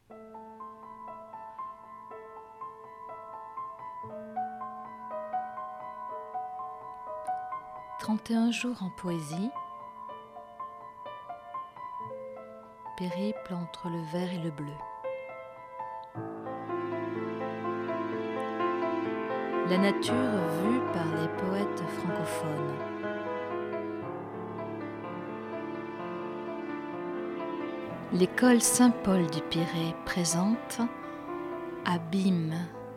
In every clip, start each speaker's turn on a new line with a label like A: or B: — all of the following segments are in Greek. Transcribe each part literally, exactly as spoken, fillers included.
A: trente et un jours en poésie, périple entre le vert et le bleu. La nature vue par les poètes francophones. L'école Saint-Paul du Pirée présente Abîme.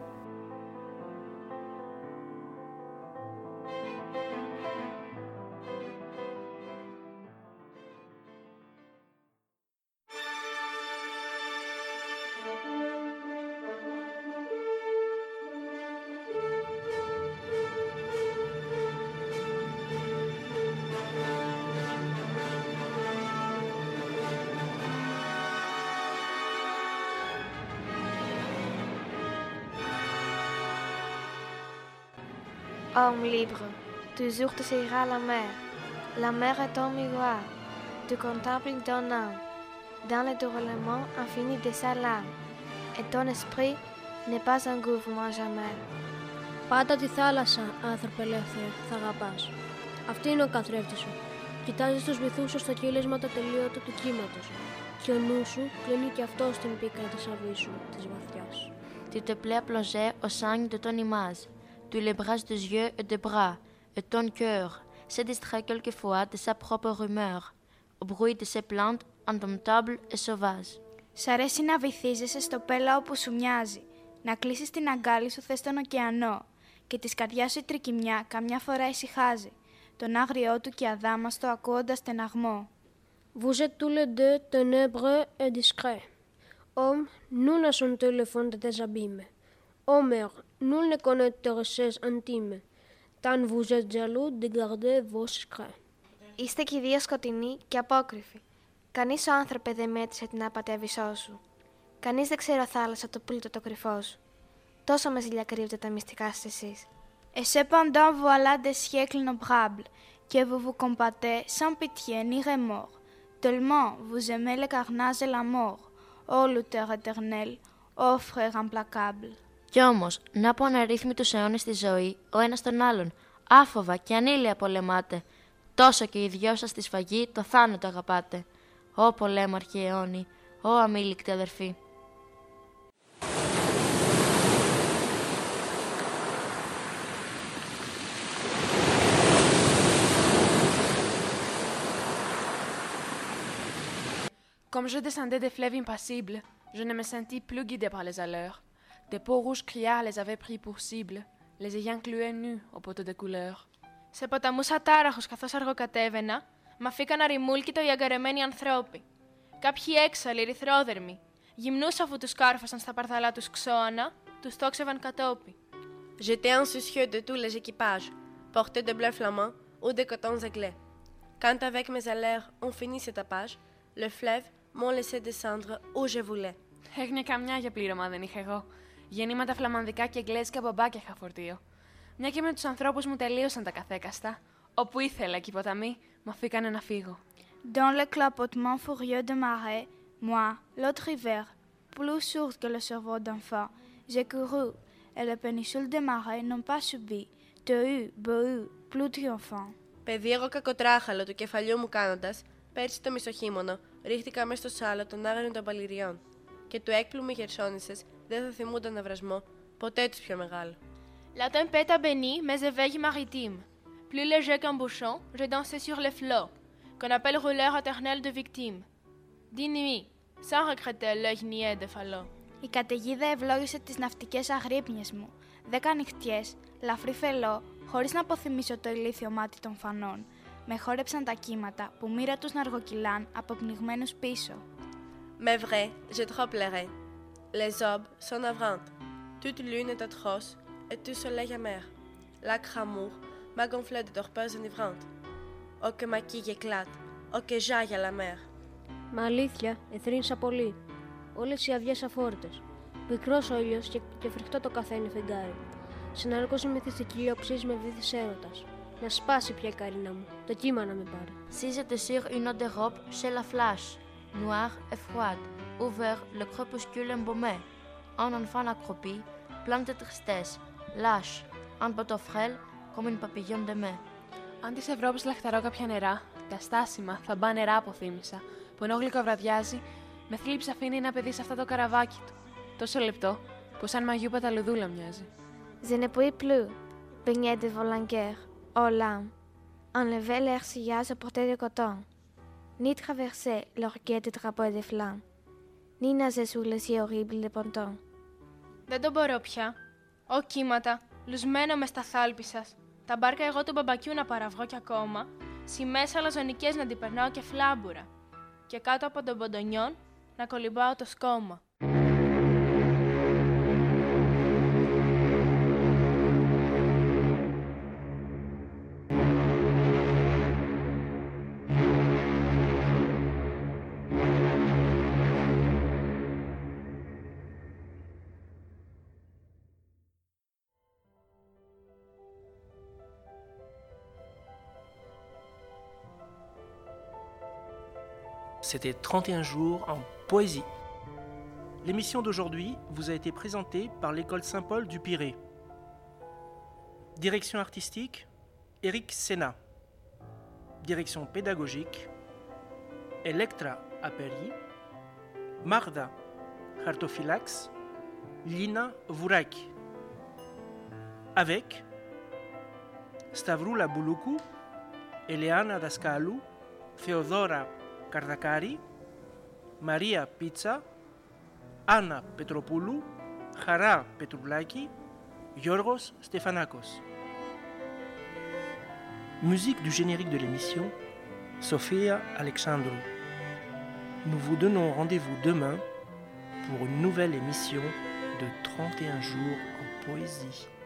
B: Homme libre, toujours tu seras la mer. La mer est ton miroir. Tu contemples ton âme dans le déroulement infini de sa lame. Et ton esprit n'est pas un gouvernement jamais.
C: Πάντα τη θάλασσα, άνθρωπε ελεύθερε, θα αγαπάς. Αυτή είναι ο καθρέφτης σου. Κοιτάζεις τους βυθούς σου στο κύλισμα το τελείωτο του κύματος. Και ο νου σου κλείνει κι αυτό στην πίκρα της αβύσσου της βαθιάς.
D: Tu te plais à plonger au sein de ton image. Tu les brasses des yeux et des bras, et ton cœur se distrait quelquefois de sa propre rumeur, au bruit de ses plaintes indomptables et sauvages.
E: Σ' αρέσει να βυθίζεσαι στο πέλαο που σου μοιάζει, να κλείσεις την αγκάλη σου θες τον ωκεανό, και της καρδιάς σου η τρικυμιά καμιά φορά ησυχάζει, τον άγριό του και αδάμαστο ακούοντας στεναγμό.
C: Vous êtes tous les deux ténébreux et discrets. Homme, nous laissons le fond de tes abîmes. Ô mère, nul ne connaît tes richesses intimes. Tant vous êtes jaloux de garder vos secrets.
B: Είστε κι οι δύο σκοτεινοί και απόκρυφοι. Κανείς ο άνθρωπε δεν μέτρησε την άπατη αβυσσό σου. Κανείς δεν ξέρει ο θάλασσα το πλούτο το κρυφό σου. Τόσο με ζηλιά κρύβετε τα μυστικά σας εσείς.
E: Et cependant voilà des siècles innombrables que vous vous combattez sans pitié ni remords. Tellement vous aimez le carnage et la mort. Ô lutteur éternel, ô frère implacable.
D: Κι όμως, να πω αναρρύθμιτους αιώνες στη ζωή, ο ένας τον άλλον, άφοβα και ανήλαια πολεμάτε. Τόσο και οι δυο σας στη σφαγή το θάνατο αγαπάτε. Ω πολέμαρχοι αιώνιοι, ω αμήλικτοι αδερφοί.
F: Comme je descendais des fleuves impassibles, je ne me sentis plus guidé par les alleurs. Des peaux rouges criards les avaient pris pour cible, les ayant cloués nus au poteau de couleur.
G: Σε ποταμούς ατάραχους καθώς αργοκατέβαινα, μ' αφήκαν αριμούλκητο οι αγκαρεμένοι ανθρώποι. Κάποιοι έξαλλοι, ερυθρόδερμοι, γυμνούς αφού τους κάρφωσαν στα παρθαλά τους ξώανα, τους τόξευαν κατόπι.
H: J'étais insoucieux de tous les équipages, portés de bleus flamands ou de cotons éclats. Quand avec mes allers on finit ce tapage, le fleuve m'ont laissé descendre où je voulais.
F: Έγινε καμιά για πλήρωμα δεν είχα εγώ. Γεννήματα φλαμανδικά και εγγλέζικα μπαμπάκια είχα φορτίο. Μια και με τους ανθρώπους μου τελείωσαν τα καθέκαστα. Όπου ήθελα και οι ποταμοί, μ' αφήκανε να φύγω.
E: Dans le clapotement furieux de marée, moi, l'autre hiver, plus sourd que le cerveau d'enfant, j'ai couru, et les péninsules de marée n'ont pas subi, tehus, behus, plus triomphant.
H: Παιδί εγώ κακοτράχαλο του κεφαλιού μου κάνοντας, πέρσι το μισοχείμωνο, ρίχτηκα μες στο σάλο των άγριων των παλιριών. Και του έκπλου με γερσόνισσες δεν θα θυμούνταν ναυρασμό, ποτέ τους πιο μεγάλο.
G: La tempête a béni mes éveils maritimes. Plus léger qu'un bouchon, j'ai dansé sur les flots, qu'on appelle rouleur éternel de victimes. Dix nuits, sans regretter l'œil niais de Fallot.
E: Η καταιγίδα ευλόγησε τις ναυτικές αγρύπνιες μου. Δέκα νυχτιές, λαφρύ φελό, χωρίς να αποθυμίσω το ηλίθιο μάτι των φανών. Με χόρεψαν τα κύματα που μοίρα τους να αργοκυλάν αποπνιγμένους πίσω.
H: Mais vrai, j'ai trop pleuré. Les aubes sont navrantes. Toute lune est atroce et tout soleil amer. L'âcre amour m'a gonflé de torpeurs enivrantes. Oh que ma quille éclate, oh que jaille à la mer.
C: Μα αλήθεια, εθρύνησα πολύ. Όλες οι αδιές αφόρητες. Πικρός ο ήλιος και, και φρικτό το καθένι φεγγάρι. Συναρκώσει μυθιστική οψής με βήθης έρωτας. Να σπάσει πια η καρίνα μου, το κύμα να με πάρει.
D: Si j'étais sur une autre robe chez la flash, noire et froide, où vers le crépuscule embaumé, un enfant accroupi, plein de tristesse, lâche, un bateau frêle comme un papillon de mai.
F: Αν της Ευρώπης λαχταρώ κάποια νερά, τα στάσιμα θα μπα νερά αποθύμησα, που ενώ γλυκοβραδιάζει, με θλίψη αφήνει ένα παιδί σε αυτό το καραβάκι του. Τόσο λεπτό, που σαν μαγιού παταλουδούλα μοιάζει.
B: Je ne puis plus baigner devant la guerre, aux larmes, enlever l'air sillage à portée de coton, ni traverser l'orgueil des drapeaux de flammes, ni nager sous les yeux horribles de ponton.
G: Δεν το μπορώ πια. Ω κύματα, λουσμένο μες στα θάλπη σας. Τα μπάρκα εγώ του μπαμπακιού να παραβγώ κι ακόμα, σημαίες αλαζονικές να την περνάω και φλάμπουρα. Και κάτω από τον ποντονιόν να κολυμπάω το σκόμμα.
I: C'était trente et un jours en poésie. L'émission d'aujourd'hui vous a été présentée par l'école Saint-Paul du Pirée. Direction artistique, Éric Sénat. Direction pédagogique, Electra Aperi, Marda Hartofilax, Lina Vouraki. Avec Stavroula Bouloukou, Eleana Daskalou, Theodora Kardakari, Maria Pizza, Anna Petropoulou, Hara Petroublaki, Yorgos Stefanakos. Musique du générique de l'émission, Sofia Alexandrou. Nous vous donnons rendez-vous demain pour une nouvelle émission de trente et un jours en poésie.